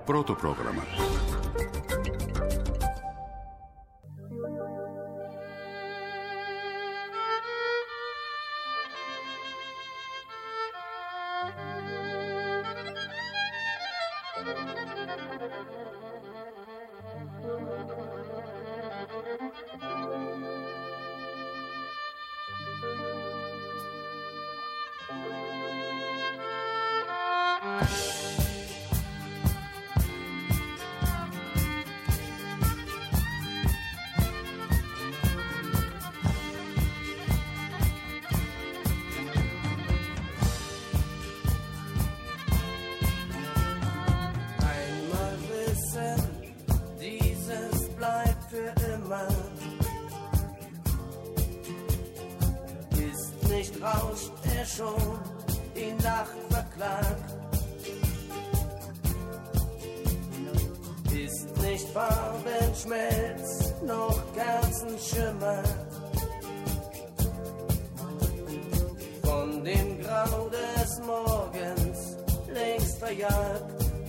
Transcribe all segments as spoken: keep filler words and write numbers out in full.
Πρώτο πρόγραμμα. Schon die Nacht verklagt, ist nicht Farbenschmelz noch Kerzenschimmer von dem Grau des Morgens längst verjagt.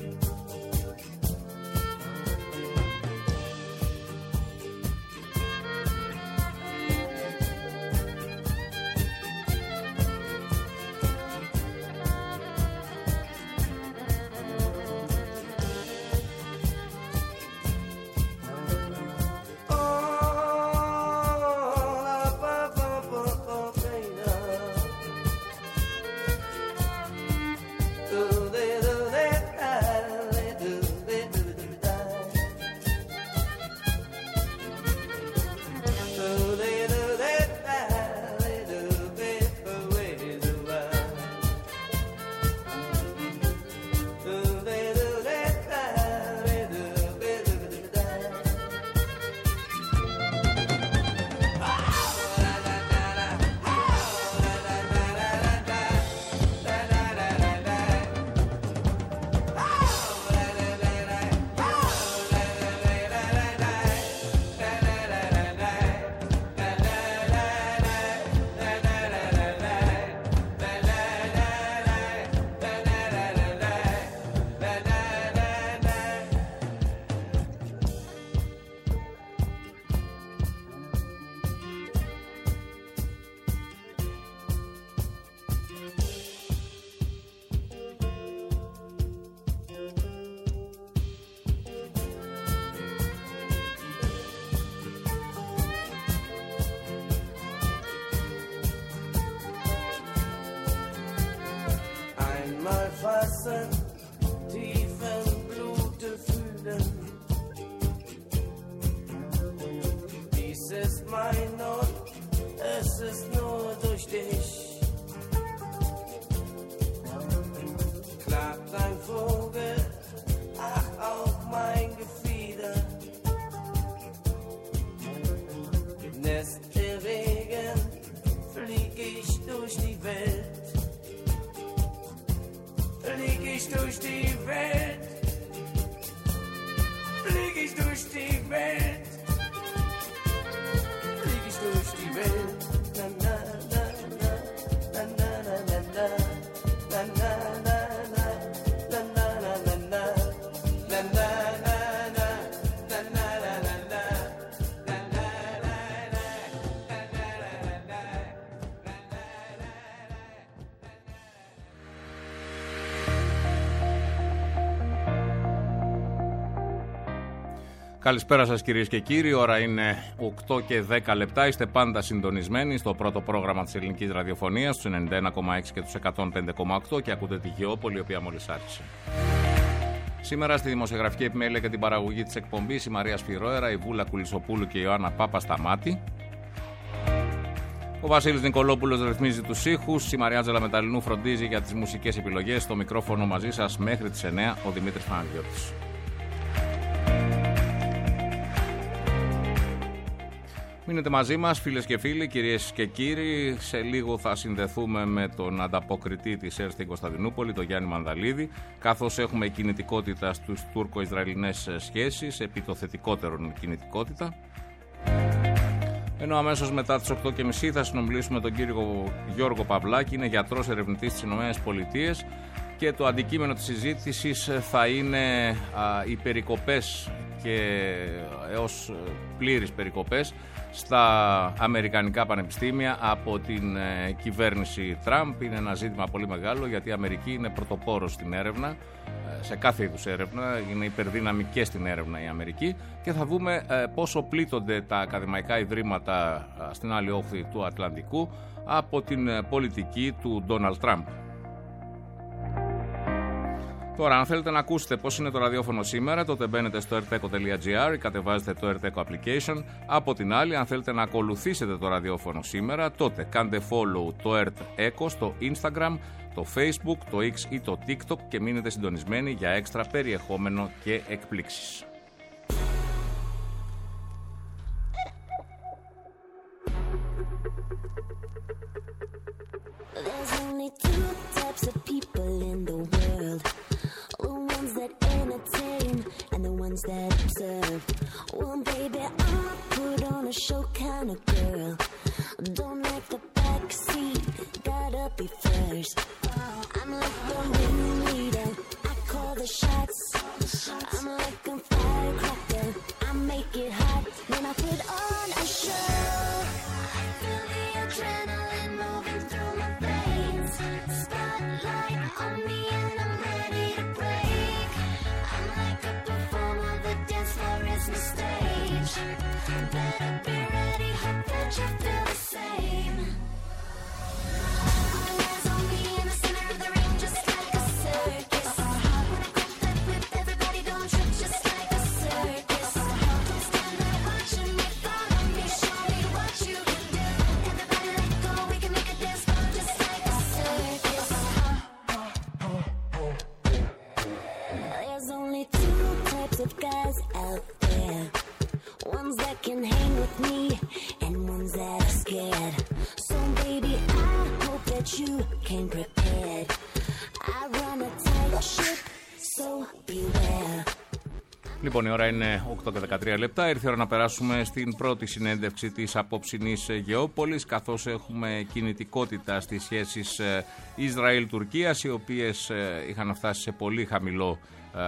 Tief im Blute fühlen, dies ist mein und es ist nur durch dich. Klagt ein Vogel, ach auch mein Gefieder, nässt der Regen, flieg ich durch die Welt. Flieg ich durch die Welt, flieg ich durch die Welt, flieg ich durch die Welt, na na na na, na na na na na, na na na na, na na na na na, na na na na, na na na na, na na Καλησπέρα σας κυρίες και κύριοι, ώρα είναι οκτώ και δέκα λεπτά, είστε πάντα συντονισμένοι στο πρώτο πρόγραμμα της ελληνικής ραδιοφωνίας, στους ενενήντα ένα κόμμα έξι και τους εκατόν πέντε κόμμα οκτώ και ακούτε τη Γεώπολη, η οποία μόλις άρχισε. Σήμερα στη δημοσιογραφική επιμέλεια και την παραγωγή της εκπομπής η Μαρία Σφυρόερα, η Βούλα Κουλισσοπούλου και η Ιωάννα Πάπα Σταμάτη. Ο Βασίλης Νικολόπουλος ρυθμίζει τους ήχους, η Μαριάτζελα Μεταλλινού φροντίζει για τις μουσικές επιλογές. Στο μικρόφωνο μαζί σας μέχρι τις εννιά ο Δημήτρης Παναγιώτης. Μείνετε μαζί μας φίλες και φίλοι, κυρίες και κύριοι. Σε λίγο θα συνδεθούμε με τον ανταποκριτή της ΕΡΤ στην Κωνσταντινούπολη, τον Γιάννη Μανδαλίδη, καθώς έχουμε κινητικότητα στους τουρκο-ισραηλινές σχέσεις, επί το θετικότερον κινητικότητα. Ενώ αμέσως μετά τις οκτώ και μισή θα συνομιλήσουμε τον κύριο Γιώργο Παυλάκη, είναι γιατρός ερευνητής στις ΗΠΑ και το αντικείμενο της συζήτησης θα είναι α, οι περικοπές και έως πλήρεις περικοπές στα αμερικανικά πανεπιστήμια από την ε, κυβέρνηση Τραμπ. Είναι ένα ζήτημα πολύ μεγάλο, γιατί η Αμερική είναι πρωτοπόρος στην έρευνα, ε, σε κάθε είδους έρευνα, είναι υπερδύναμη και στην έρευνα η Αμερική, και θα δούμε ε, πόσο πλήττονται τα ακαδημαϊκά ιδρύματα ε, στην άλλη όχθη του Ατλαντικού από την ε, πολιτική του Ντόναλντ Τραμπ. Τώρα, αν θέλετε να ακούσετε πώς είναι το ραδιόφωνο σήμερα, τότε μπαίνετε στο ερτέκο τελεία τζι άρ ή κατεβάζετε το ερτέκο application. Από την άλλη, αν θέλετε να ακολουθήσετε το ραδιόφωνο σήμερα, τότε κάντε follow το ερτέκο στο Instagram, το Facebook, το X ή το TikTok και μείνετε συντονισμένοι για έξτρα περιεχόμενο και εκπλήξεις. That observe. Well, baby, I put on a show kind of girl. Don't like the back seat, gotta be first. I'm like the ringleader, I call the shots. I'm like a firecracker, I make it hot when I put on a show. Feel the adrenaline moving through my veins. Spotlight on me and I'm ready to break. I'm like a the stage. Better be ready, hope that you feel the same. All eyes on me in the center of the ring, just like a circus. When I grip that whip, everybody don't trip, just like a circus. Don't stand there watching me, follow me, show me what you can do. Everybody let go, we can make a dance floor, just like a circus. There's only two types of guys out there. Ones that can hang with me and ones that are scared. So baby, I hope that you came prepared. I run a tight ship, so beware. Λοιπόν, η ώρα είναι οκτώ και δεκατρία λεπτά. Ήρθε η ώρα να περάσουμε στην πρώτη συνέντευξη της απόψινής Γεώπολης, καθώς έχουμε κινητικότητα στις σχέσεις Ισραήλ-Τουρκίας, οι οποίες είχαν φτάσει σε πολύ χαμηλό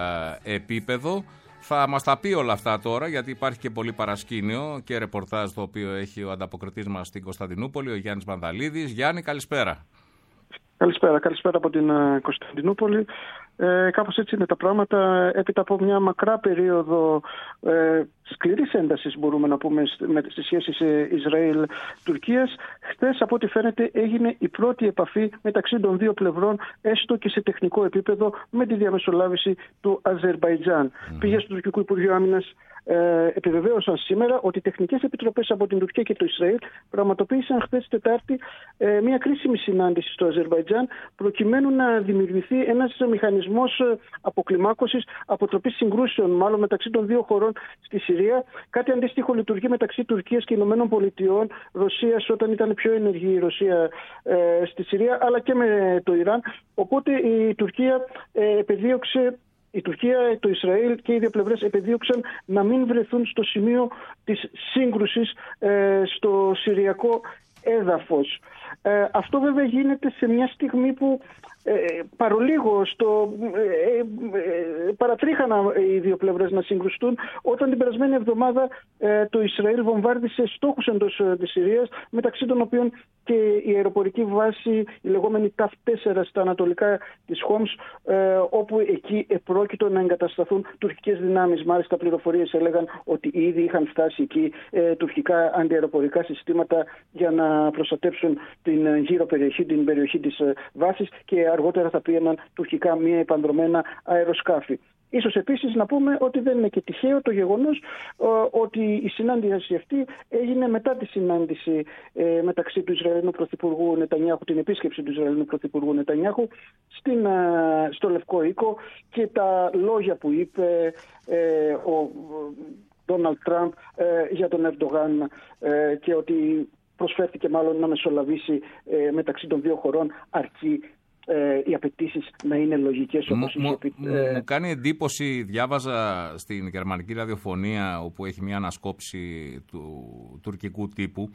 επίπεδο. Θα μας τα πει όλα αυτά τώρα, γιατί υπάρχει και πολύ παρασκήνιο και ρεπορτάζ το οποίο έχει ο ανταποκριτής μας στην Κωνσταντινούπολη, ο Γιάννης Μανδαλίδης. Γιάννη, καλησπέρα. Καλησπέρα, καλησπέρα από την uh, Κωνσταντινούπολη. Ε, κάπως έτσι είναι τα πράγματα, έπειτα από μια μακρά περίοδο ε, σκληρής έντασης, μπορούμε να πούμε, στις σχέσεις ε, Ισραήλ-Τουρκίας. Χθες, από ό,τι φαίνεται, έγινε η πρώτη επαφή μεταξύ των δύο πλευρών, έστω και σε τεχνικό επίπεδο, με τη διαμεσολάβηση του Αζερμπαϊτζάν. Mm-hmm. Πηγές του Τουρκικού Υπουργείου Άμυνας ε, επιβεβαίωσαν σήμερα ότι οι τεχνικές επιτροπές από την Τουρκία και το Ισραήλ πραγματοποίησαν χθες Τετάρτη ε, μια κρίσιμη συνάντηση στο Αζερμπαϊτζάν, προκειμένου να δημιουργηθεί ένας μηχανισμός αποκλιμάκωσης, αποτροπής συγκρούσεων, μάλλον μεταξύ των δύο χωρών στη Συρία. Κάτι αντίστοιχο λειτουργεί μεταξύ Τουρκίας και Ηνωμένων Πολιτειών, Ρωσίας, όταν ήταν πιο ενεργή η Ρωσία ε, στη Συρία, αλλά και με το Ιράν. Οπότε η Τουρκία ε, επεδίωξε. Η Τουρκία, το Ισραήλ και οι δύο πλευρές επεδίωξαν να μην βρεθούν στο σημείο της σύγκρουσης ε, στο συριακό έδαφος. Ε, αυτό βέβαια γίνεται σε μια στιγμή που ε, παρολίγο στο, ε, ε, παρατρίχανα οι δύο πλευρές να συγκρουστούν, όταν την περασμένη εβδομάδα ε, το Ισραήλ βομβάρδισε στόχους εντός ε, της Συρίας, μεταξύ των οποίων και η αεροπορική βάση, η λεγόμενη ταφ τέσσερα στα ανατολικά της Χόμς, ε, όπου εκεί επρόκειτο να εγκατασταθούν τουρκικές δυνάμεις. Μάλιστα, πληροφορίες έλεγαν ότι ήδη είχαν φτάσει εκεί ε, τουρκικά αντιαεροπορικά συστήματα για να προστατέψουν την γύρω περιοχή, την περιοχή της ε, βάσης, και αργότερα θα πήγαιναν τουρκικά μία επανδρομένα αεροσκάφη. Ίσως επίσης να πούμε ότι δεν είναι και τυχαίο το γεγονός ε, ότι η συνάντηση αυτή έγινε μετά τη συνάντηση ε, μεταξύ του Ισραηλινού Πρωθυπουργού Νετανιάχου, την επίσκεψη του Ισραηλινού Πρωθυπουργού Νετανιάχου στην, ε, στο Λευκό Οίκο, και τα λόγια που είπε ε, ο Ντόναλντ Τραμπ ε, για τον Ερντογάν, ε, και ότι προσφέρθηκε μάλλον να μεσολαβήσει ε, μεταξύ των δύο χωρών, αρκεί ε, οι απαιτήσεις να είναι λογικές. Όπως μου, είχε πει, μου, ε... μου κάνει εντύπωση, διάβαζα στην γερμανική ραδιοφωνία, όπου έχει μια ανασκόπηση του τουρκικού τύπου,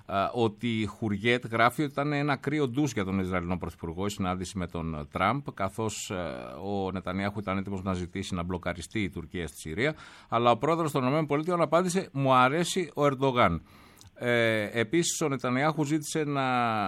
ότι η Χουριέτ γράφει ότι ήταν ένα κρύο ντους για τον Ισραηλινό Πρωθυπουργό η συνάντηση με τον Τραμπ, καθώς ο Νετανιάχου ήταν έτοιμος να ζητήσει να μπλοκαριστεί η Τουρκία στη Συρία, αλλά ο πρόεδρος των ΗΠΑ απάντησε «Μου αρέσει ο Ερντογάν». Ε, επίσης ο Νετανιάχου ζήτησε να,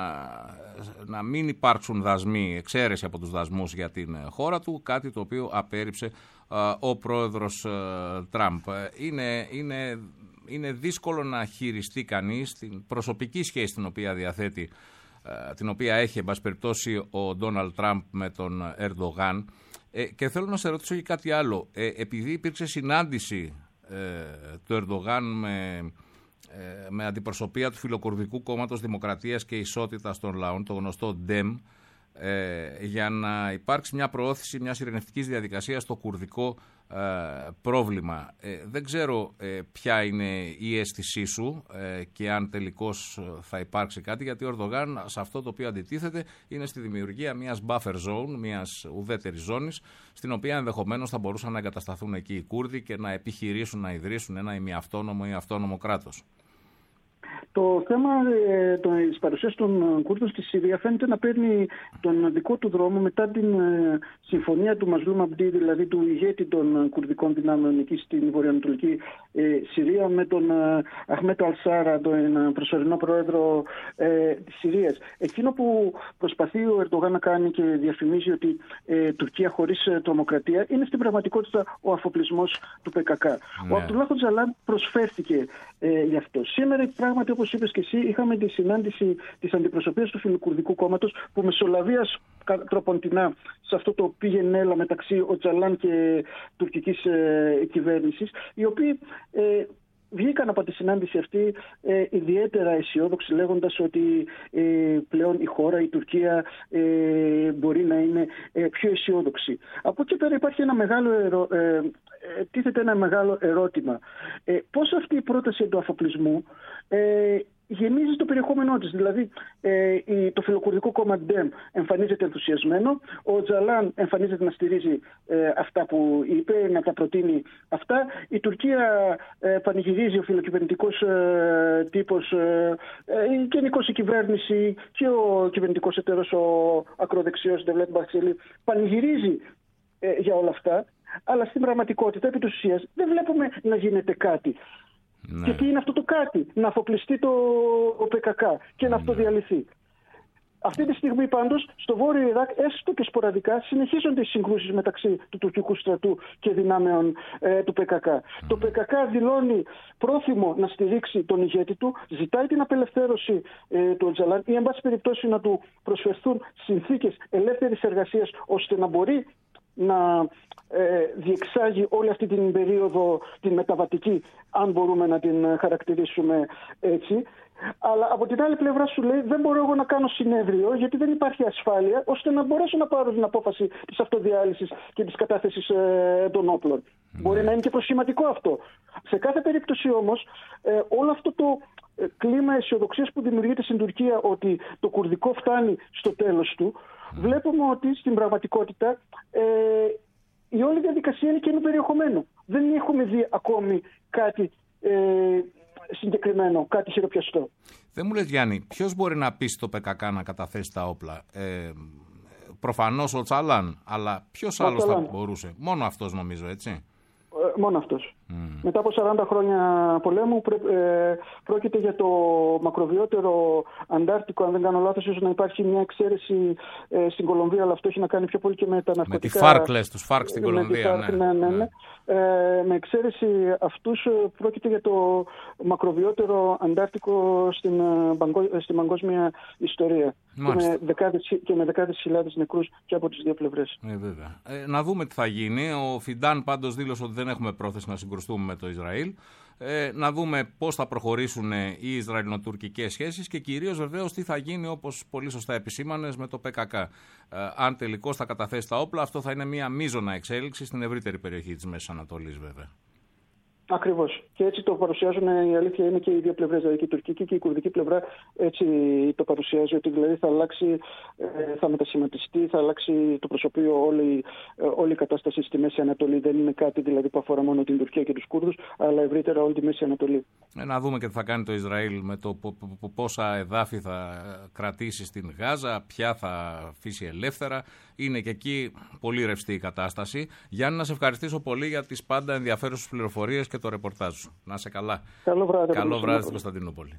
να μην υπάρξουν δασμοί, εξαίρεση από τους δασμούς για την χώρα του, κάτι το οποίο απέρριψε α, ο πρόεδρος α, Τραμπ. Είναι, είναι, είναι δύσκολο να χειριστεί κανείς την προσωπική σχέση την οποία διαθέτει, α, την οποία έχει εν πάση περιπτώσει ο Ντόναλντ Τραμπ με τον Ερντογάν. Ε, και θέλω να σε ρωτήσω και κάτι άλλο. Ε, επειδή υπήρξε συνάντηση ε, του Ερντογάν με... με αντιπροσωπεία του Φιλοκουρδικού Κόμματος Δημοκρατίας και Ισότητας των Λαών, το γνωστό ντεμ, ε, για να υπάρξει μια προώθηση μιας ειρηνευτικής διαδικασίας στο κουρδικό ε, πρόβλημα. Ε, δεν ξέρω ε, ποια είναι η αίσθησή σου ε, και αν τελικώς θα υπάρξει κάτι, γιατί ο Ερντογάν σε αυτό το οποίο αντιτίθεται είναι στη δημιουργία μιας buffer zone, μιας ουδέτερης ζώνης, στην οποία ενδεχομένως θα μπορούσαν να εγκατασταθούν εκεί οι Κούρδοι και να επιχειρήσουν να ιδρύσουν ένα ημιαυτόνομο ή αυτόνομο κράτος. Το θέμα ε, της παρουσίας των Κούρδων στη Συρία φαίνεται να παίρνει τον δικό του δρόμο μετά την ε, συμφωνία του Μαζλούμ Αμπντί, δηλαδή του ηγέτη των κουρδικών δυνάμεων εκεί στην βορειοανατολική ε, Συρία, με τον ε, Αχμέτ Αλσάρα, τον προσωρινό πρόεδρο ε, της Συρίας. Εκείνο που προσπαθεί ο Ερντογάν να κάνει και διαφημίζει ότι ε, Τουρκία χωρίς ε, τρομοκρατία είναι στην πραγματικότητα ο αφοπλισμός του πι κέι κέι. Ναι. Ο Αμπτουλάχ Οτζαλάν προσφέρθηκε ε, γι' αυτό. Σήμερα πράγματι, όπως είπες και εσύ, είχαμε τη συνάντηση της αντιπροσωπείας του Φιλοκουρδικού Κόμματος που μεσολαβίας τροποντινά σε αυτό το πήγαινε έλα μεταξύ Οτζαλάν και τουρκικής ε, κυβέρνησης, οι οποίοι ε, βγήκαν από τη συνάντηση αυτή ε, ιδιαίτερα αισιόδοξοι, λέγοντας ότι ε, πλέον η χώρα, η Τουρκία ε, μπορεί να είναι ε, πιο αισιόδοξη. Από εκεί πέρα υπάρχει ένα μεγάλο ερω... ε, ε, τίθεται ένα μεγάλο ερώτημα. Ε, πώς αυτή η πρόταση του αφοπλισμού ε, γεμίζει το περιεχόμενό της. Δηλαδή, ε, το Φιλοκουρδικό κόμμα ντεμ εμφανίζεται ενθουσιασμένο, ο Τζαλάν εμφανίζεται να στηρίζει ε, αυτά που είπε, να τα προτείνει αυτά. Η Τουρκία ε, πανηγυρίζει, ο φιλοκυβερνητικός ε, τύπος, ε, ε, η γενικώς η κυβέρνηση και ο κυβερνητικός εταίρος, ο ακροδεξιός Ντεβλέτ Μπαξελή, πανηγυρίζει ε, για όλα αυτά. Αλλά στην πραγματικότητα, επί της ουσίας, δεν βλέπουμε να γίνεται κάτι. Ναι. Και τι είναι αυτό το κάτι? Να αφοπλιστεί το πι κέι κέι και να αυτοδιαλυθεί. Αυτή τη στιγμή πάντως στο Βόρειο Ιράκ, έστω και σποραδικά, συνεχίζονται οι συγκρούσεις μεταξύ του τουρκικού στρατού και δυνάμεων ε, του πι κέι κέι. Mm. Το πι κέι κέι δηλώνει πρόθυμο να στηρίξει τον ηγέτη του, ζητάει την απελευθέρωση ε, του Οτζαλάν ή εν πάση περιπτώσει να του προσφερθούν συνθήκες ελεύθερης εργασίας ώστε να μπορεί να ε, διεξάγει όλη αυτή την περίοδο, την μεταβατική, αν μπορούμε να την χαρακτηρίσουμε έτσι. Αλλά από την άλλη πλευρά σου λέει δεν μπορώ εγώ να κάνω συνέδριο γιατί δεν υπάρχει ασφάλεια ώστε να μπορέσω να πάρω την απόφαση της αυτοδιάλυσης και της κατάθεσης ε, των όπλων. Mm. Μπορεί να είναι και προσχηματικό αυτό. Σε κάθε περίπτωση όμως ε, όλο αυτό το ε, κλίμα αισιοδοξίας που δημιουργείται στην Τουρκία ότι το κουρδικό φτάνει στο τέλος του, mm. βλέπουμε ότι στην πραγματικότητα ε, η όλη διαδικασία είναι καινού περιεχομένου. Δεν έχουμε δει ακόμη κάτι ε, συγκεκριμένο, κάτι χειροπιαστό. Δεν μου λες, Γιάννη, ποιος μπορεί να πείσει το πι κέι κέι να καταθέσει τα όπλα? Ε, προφανώς ο Τσαλάν, αλλά ποιος ο άλλος Τσαλάν θα μπορούσε? Μόνο αυτός νομίζω, έτσι. Ε, μόνο αυτός. Mm. Μετά από σαράντα χρόνια πολέμου ε, πρόκειται για το μακροβιότερο Αντάρτικο, αν δεν κάνω λάθος, ίσως να υπάρχει μια εξαίρεση ε, στην Κολομβία, αλλά αυτό έχει να κάνει πιο πολύ και με τα ναρκωτικά. Με τη Φάρκ, λες, τους Φάρκ στην Κολομβία. Ναι, ναι, ναι, ναι. ναι. Ε, με εξαίρεση αυτούς πρόκειται για το μακροβιότερο Αντάρτικο στην, στην παγκόσμια ιστορία. Και με, δεκάδες, και με δεκάδες χιλιάδες νεκρούς και από τις δύο πλευρές. Ε, βέβαια. Ε, να δούμε τι θα γίνει. Ο Φιντάν πάντως δήλωσε ότι δεν έχουμε πρόθεση να συγκρουστούμε με το Ισραήλ. Ε, να δούμε πώς θα προχωρήσουν οι Ισραηλινοτουρκικές σχέσεις και κυρίως βεβαίως τι θα γίνει, όπως πολύ σωστά επισήμανες, με το πι κέι κέι. Ε, αν τελικώς θα καταθέσει τα όπλα, αυτό θα είναι μια μείζωνα εξέλιξη στην ευρύτερη περιοχή της Μέσης Ανατολής, βέβαια. Ακριβώς. Και έτσι το παρουσιάζουν, η αλήθεια είναι, και οι δύο πλευρές, δηλαδή και η τουρκική και η κουρδική πλευρά, έτσι το παρουσιάζει, ότι δηλαδή θα αλλάξει, θα μετασχηματιστεί, θα αλλάξει το προσωπείο όλη, όλη η κατάσταση στη Μέση Ανατολή. Δεν είναι κάτι δηλαδή που αφορά μόνο την Τουρκία και τους Κούρδους, αλλά ευρύτερα όλη τη Μέση Ανατολή. Ε, να δούμε και τι θα κάνει το Ισραήλ με το πόσα εδάφη θα κρατήσει στην Γάζα, ποια θα αφήσει ελεύθερα. Είναι και εκεί πολύ ρευστή η κατάσταση. Γιάννη, να σε ευχαριστήσω πολύ για τις πάντα ενδιαφέρουσες πληροφορίες και το ρεπορτάζ σου. Να είσαι καλά. Καλό βράδυ. Καλό βράδυ στην Κωνσταντινούπολη.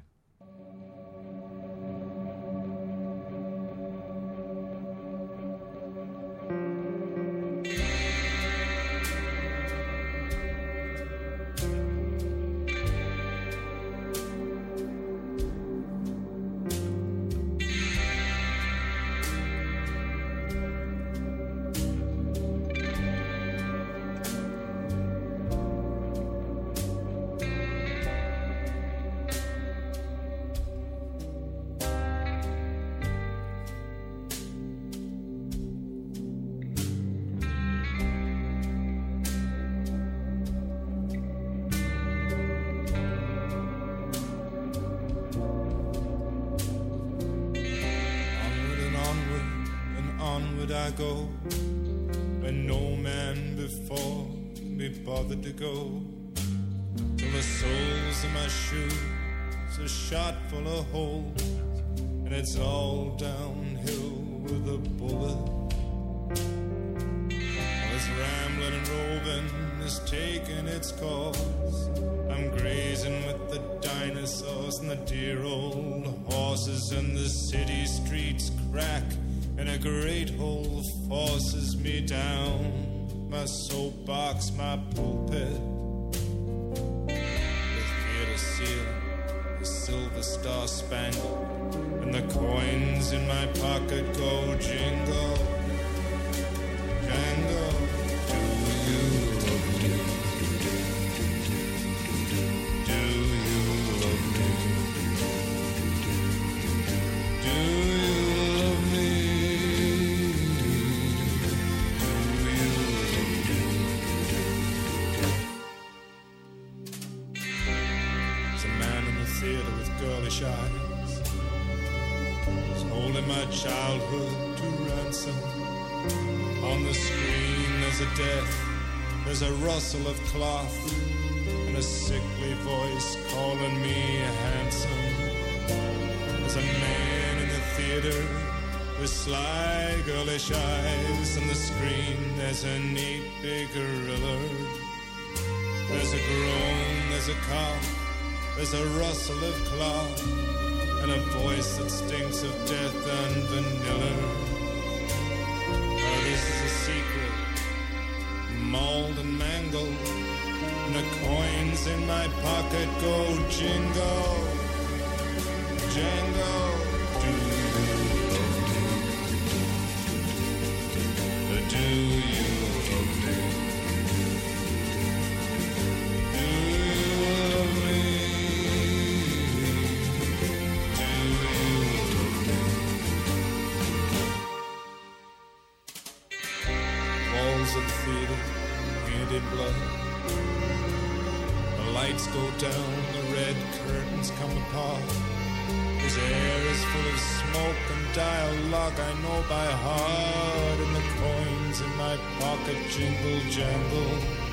I go when no man before me bothered to go, till the soles of my shoes are shot full of holes, and it's all downhill with a bullet. This rambling and roving is taking its course. I'm grazing with the dinosaurs and the dear old horses, and the city streets crack and a great hole forces me down. My soapbox, my pulpit, the theater ceiling is silver star spangled, and the coins in my pocket go jingle, jangle. Do you love me? Do you love me? Do you love me? Girlish eyes, is holding my childhood to ransom. On the screen there's a death, there's a rustle of cloth, and a sickly voice calling me handsome. There's a man in the theater with sly girlish eyes. On the screen there's a neat big gorilla. There's a groan, there's a cough, there's a rustle of cloth, and a voice that stinks of death and vanilla. Oh, this is a secret, mauled and mangled, and the coins in my pocket go jingle, jangle. Do you love me? Do you love me? Do you love me? Of the theater, painted blood. The lights go down, the red curtains come apart. This air is full of smoke and dialogue I know by heart, and the coins in my pocket jingle jangle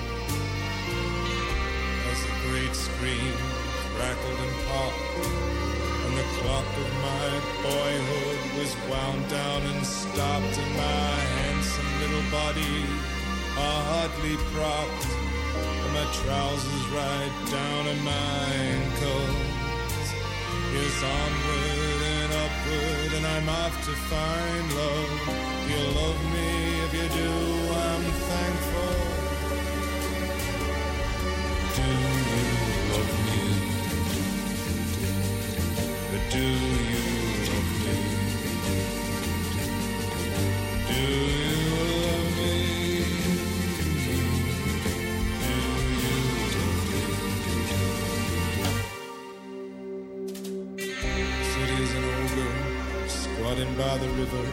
as the great screen crackled and popped, and the clock of my boyhood was wound down and stopped, and my handsome little body hardly propped, and my trousers right down to my ankles. Yes, onward and upward, and I'm off to find love. You love me, if you do, I'm thankful. Do you love me? Do you love me? Do you love me? Do you love me? City's an ogre squatting by the river.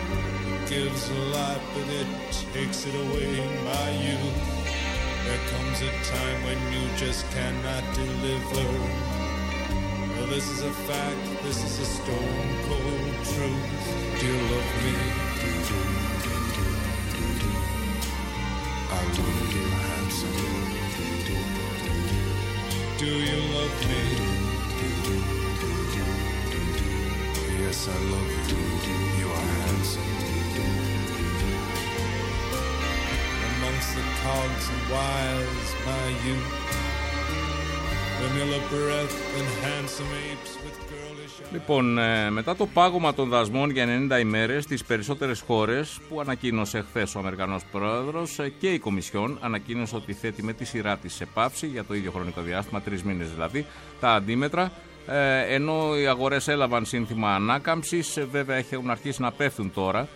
It gives a life, but it takes it away. My youth, there comes comes a time when you just cannot deliver. Well, this is a fact, this is a stone cold truth. Do you love me? I love you, handsome. Do you love me? Yes, I love you. You are handsome. Amongst the cogs and wiles, my youth, vanilla breath and handsome apes with girlish eyes. Λοιπόν, ε, μετά το πάγωμα των δασμών για ενενήντα ημέρες στις περισσότερες χώρες που ανακοίνωσε χθες ο Αμερικανός Πρόεδρος, ε, και η Κομισιόν ανακοίνωσε ότι θέτει με τη σειρά της σε πάυση για το ίδιο χρονικό διάστημα, τρεις μήνες δηλαδή, τα αντίμετρα. Ε, ενώ οι αγορές έλαβαν σύνθημα ανάκαμψης, ε, βέβαια έχουν αρχίσει να πέφτουν τώρα.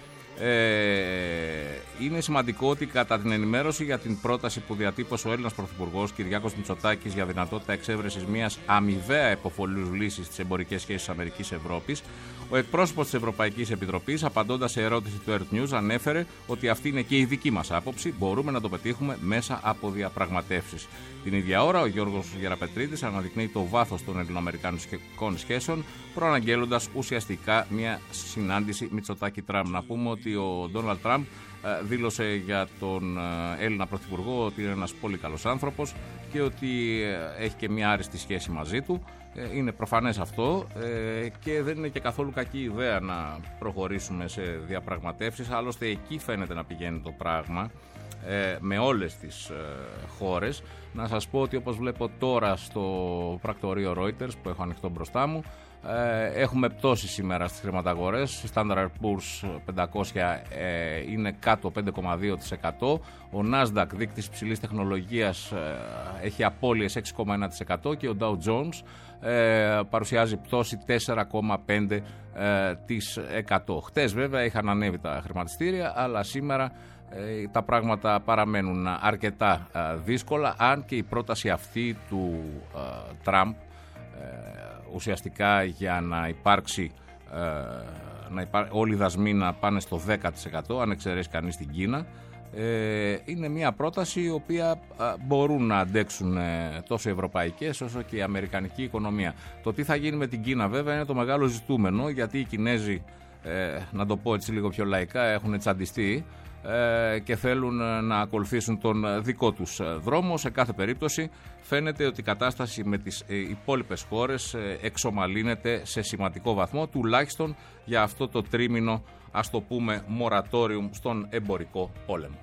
Ε, είναι σημαντικό ότι κατά την ενημέρωση για την πρόταση που διατύπωσε ο Έλληνας Πρωθυπουργός Κυριάκος Μητσοτάκης για δυνατότητα εξέβρεσης μιας αμοιβαία επωφελούς λύσης στις εμπορικές σχέσεις Αμερικής-Ευρώπης, ο εκπρόσωπος της Ευρωπαϊκής Επιτροπής, απαντώντας σε ερώτηση του Earth News, ανέφερε ότι αυτή είναι και η δική μας άποψη. Μπορούμε να το πετύχουμε μέσα από διαπραγματεύσεις. Την ίδια ώρα, ο Γιώργος Γεραπετρίτης αναδεικνύει το βάθος των ελληνοαμερικανικών σχέσεων, προαναγγέλλοντας ουσιαστικά μια συνάντηση Μητσοτάκη-Τραμπ. Να πούμε ότι ο Ντόναλντ Τραμπ δήλωσε για τον Έλληνα Πρωθυπουργό ότι είναι ένας πολύ καλός άνθρωπος και ότι έχει και μια άριστη σχέση μαζί του. Είναι προφανές αυτό και δεν είναι και καθόλου κακή ιδέα να προχωρήσουμε σε διαπραγματεύσεις. Άλλωστε εκεί φαίνεται να πηγαίνει το πράγμα με όλες τις χώρες. Να σας πω ότι όπως βλέπω τώρα στο πρακτορείο Reuters που έχω ανοιχτό μπροστά μου, έχουμε πτώση σήμερα στις χρηματαγορές. Η Standard and Poor's πεντακόσια είναι κάτω πέντε κόμμα δύο τοις εκατό. Ο Nasdaq, δείκτης υψηλής τεχνολογίας, έχει απώλειες έξι κόμμα ένα τοις εκατό και ο Dow Jones παρουσιάζει πτώση τέσσερα κόμμα πέντε τοις εκατό. Χτες βέβαια είχαν ανέβει τα χρηματιστήρια, αλλά σήμερα τα πράγματα παραμένουν αρκετά δύσκολα, αν και η πρόταση αυτή του Τραμπ ουσιαστικά για να υπάρξει να υπά... όλοι οι δασμοί να πάνε στο δέκα τοις εκατό, αν εξαιρέσει κανείς την Κίνα, είναι μια πρόταση η οποία μπορούν να αντέξουν τόσο οι ευρωπαϊκές όσο και η αμερικανική οικονομία. Το τι θα γίνει με την Κίνα βέβαια είναι το μεγάλο ζητούμενο, γιατί οι Κινέζοι, να το πω έτσι λίγο πιο λαϊκά, έχουν τσαντιστεί και θέλουν να ακολουθήσουν τον δικό τους δρόμο. Σε κάθε περίπτωση φαίνεται ότι η κατάσταση με τις υπόλοιπες χώρες εξομαλύνεται σε σημαντικό βαθμό, τουλάχιστον για αυτό το τρίμηνο, ας το πούμε, μορατόριουμ στον εμπορικό πόλεμο.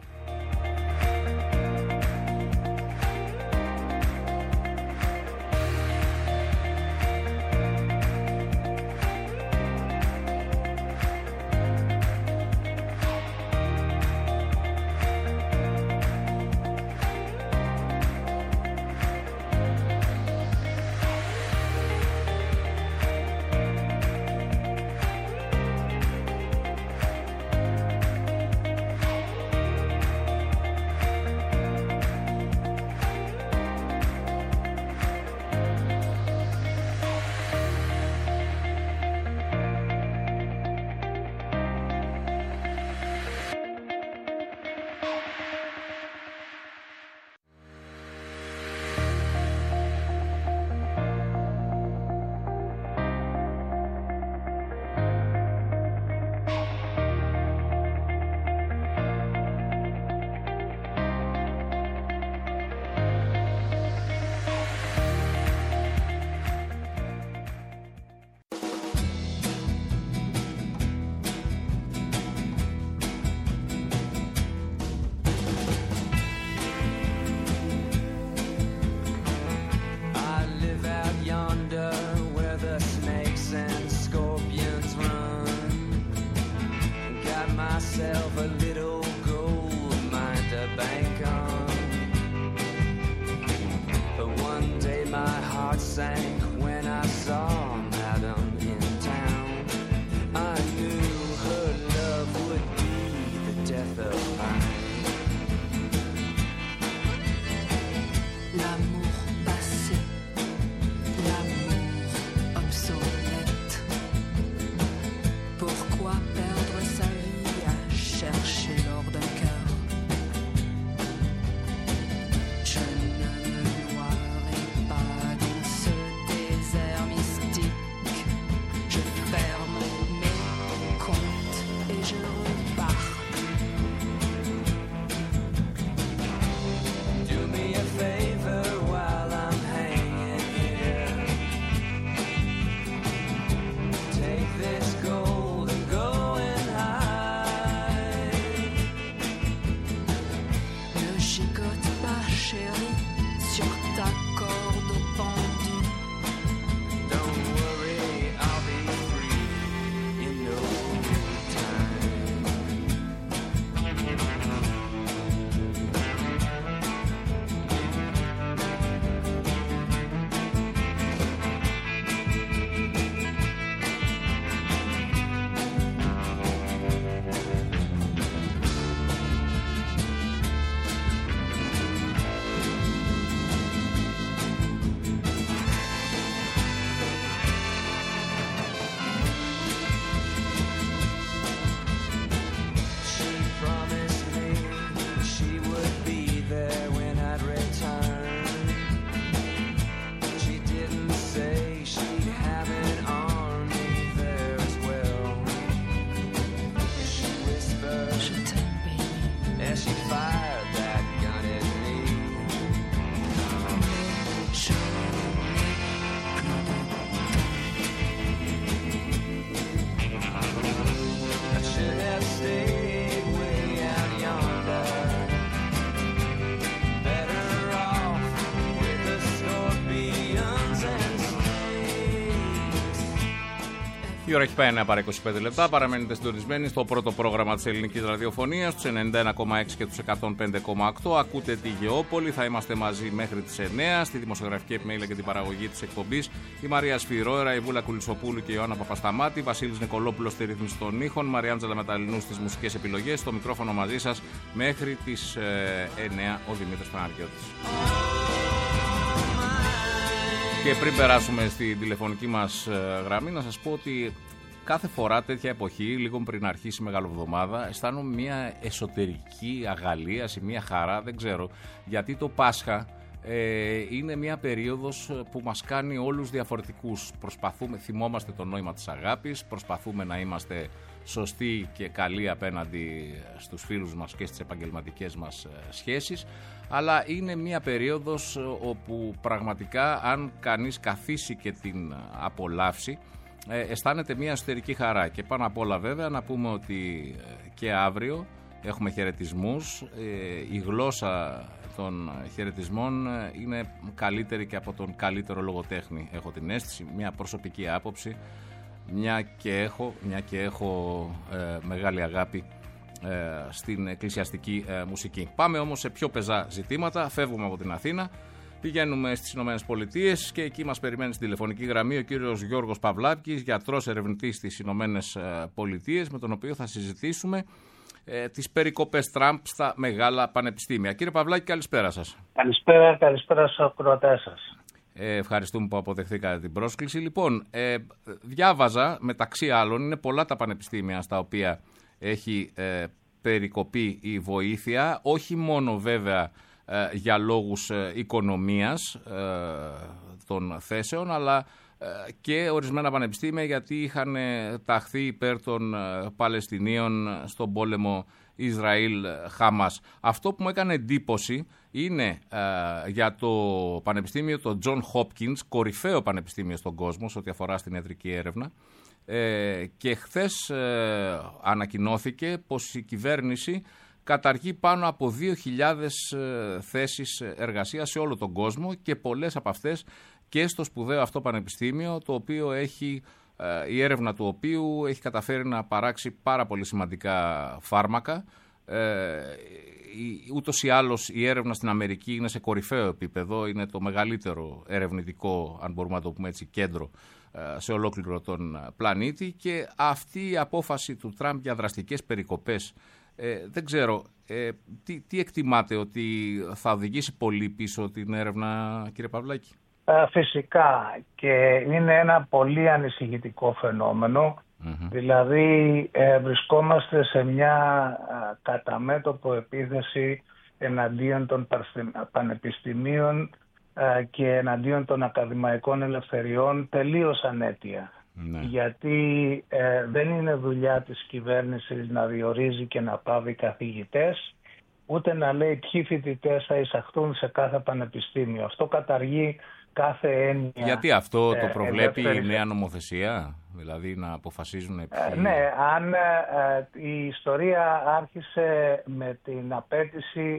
Chercher l'or d'un cœur. Je chérie, sur ta corde pendue. Don't worry, I'll be free in no time. She promised me she would be there when I'd return. She didn't say she'd have an army there as well. She whispered Je t'aime, baby. as she fired that gun at me. Je n'ai plus de I should have stayed way out yonder. Better off with the scorpions and snakes. Η ώρα έχει πάει εννιά παρά είκοσι πέντε λεπτά. Παραμένετε συντονισμένοι στο πρώτο πρόγραμμα της ελληνικής ραδιοφωνίας, στους ενενήντα ένα κόμμα έξι και τους εκατόν πέντε κόμμα οκτώ. Ακούτε τη Γεώπολη. Θα είμαστε μαζί μέχρι τις εννιά. Στη δημοσιογραφική επιμέλεια και την παραγωγή της εκπομπής η Μαρία Σφυρόερα, η Βούλα Κουλισσοπούλου και η Ιωάννα Παπασταμάτη. Βασίλης Νικολόπουλος στη ρύθμιση των ήχων. Μαριάντζελα Μεταλλινού στις μουσικές επιλογές. Στο μικρόφωνο μαζί σας μέχρι τις ε, εννιά ο Δημήτρης Παναγιώτης. Και πριν περάσουμε στην τηλεφωνική μας ε, γραμμή, να σας πω ότι κάθε φορά τέτοια εποχή, λίγο πριν αρχίσει η Μεγαλοβδομάδα, αισθάνομαι μια εσωτερική αγαλίαση, μια χαρά, δεν ξέρω, γιατί το Πάσχα ε, είναι μια περίοδος που μας κάνει όλους διαφορετικούς. Προσπαθούμε, θυμόμαστε το νόημα της αγάπης, προσπαθούμε να είμαστε σωστοί και καλοί απέναντι στους φίλους μας και στις επαγγελματικές μας σχέσεις, αλλά είναι μια περίοδος όπου πραγματικά αν κανείς καθίσει και την απολαύσει, ε, αισθάνεται μια εσωτερική χαρά. Και πάνω απ' όλα βέβαια να πούμε ότι και αύριο έχουμε χαιρετισμούς, ε, η γλώσσα των χαιρετισμών είναι καλύτερη και από τον καλύτερο λογοτέχνη, έχω την αίσθηση, μια προσωπική άποψη, μια και έχω, μια και έχω ε, μεγάλη αγάπη ε, στην εκκλησιαστική ε, μουσική. Πάμε όμως σε πιο πεζά ζητήματα, φεύγουμε από την Αθήνα, πηγαίνουμε στις Ηνωμένες Πολιτείες και εκεί μας περιμένει στην τηλεφωνική γραμμή ο κύριος Γιώργος Παυλάκης, γιατρός ερευνητής στις Ηνωμένες Πολιτείες, με τον οποίο θα συζητήσουμε ε, τις περικοπές Τραμπ στα μεγάλα πανεπιστήμια. Κύριε Παυλάκη, καλησπέρα σας. Καλησπέρα, καλησπέρα στους ακροατές σας. Ε, ευχαριστούμε που αποδεχθήκατε την πρόσκληση. Λοιπόν, ε, διάβαζα μεταξύ άλλων, είναι πολλά τα πανεπιστήμια στα οποία έχει ε, περικοπεί η βοήθεια, όχι μόνο βέβαια ε, για λόγους ε, οικονομίας ε, των θέσεων, αλλά ε, και ορισμένα πανεπιστήμια γιατί είχαν ε, ταχθεί υπέρ των ε, Παλαιστινίων στον πόλεμο Ισραήλ-Χαμάς. Αυτό που μου έκανε εντύπωση είναι ε, για το πανεπιστήμιο το John Hopkins, κορυφαίο πανεπιστήμιο στον κόσμο σε ό,τι αφορά στην ιατρική έρευνα, ε, και χθες ε, ανακοινώθηκε πως η κυβέρνηση καταργεί πάνω από δύο χιλιάδες ε, θέσεις εργασίας σε όλο τον κόσμο και πολλές από αυτές και στο σπουδαίο αυτό πανεπιστήμιο, το οποίο έχει, ε, η έρευνα του οποίου έχει καταφέρει να παράξει πάρα πολύ σημαντικά φάρμακα. Ε, ούτως ή άλλως η έρευνα στην Αμερική είναι σε κορυφαίο επίπεδο, είναι το μεγαλύτερο ερευνητικό, αν μπορούμε να το πούμε έτσι, κέντρο σε ολόκληρο τον πλανήτη, και αυτή η απόφαση του Τραμπ για δραστικές περικοπές, ε, δεν ξέρω, ε, τι, τι εκτιμάτε ότι θα οδηγήσει πολύ πίσω την έρευνα, κύριε Παυλάκη? Φυσικά, και είναι ένα πολύ ανησυχητικό φαινόμενο. Mm-hmm. Δηλαδή ε, βρισκόμαστε σε μια α, κατά μέτωπο επίθεση εναντίον των πανεπιστημίων α, και εναντίον των ακαδημαϊκών ελευθεριών τελείως ανέτεια. Mm-hmm. Γιατί ε, δεν είναι δουλειά της κυβέρνησης να διορίζει και να πάβει καθηγητές, ούτε να λέει ποιοι φοιτητές θα εισαχθούν σε κάθε πανεπιστήμιο. Αυτό καταργεί κάθε έννοια. Γιατί αυτό το προβλέπει ε, η νέα νομοθεσία, δηλαδή να αποφασίζουν ποιοι... Ε, ναι, αν ε, η ιστορία άρχισε με την απέτηση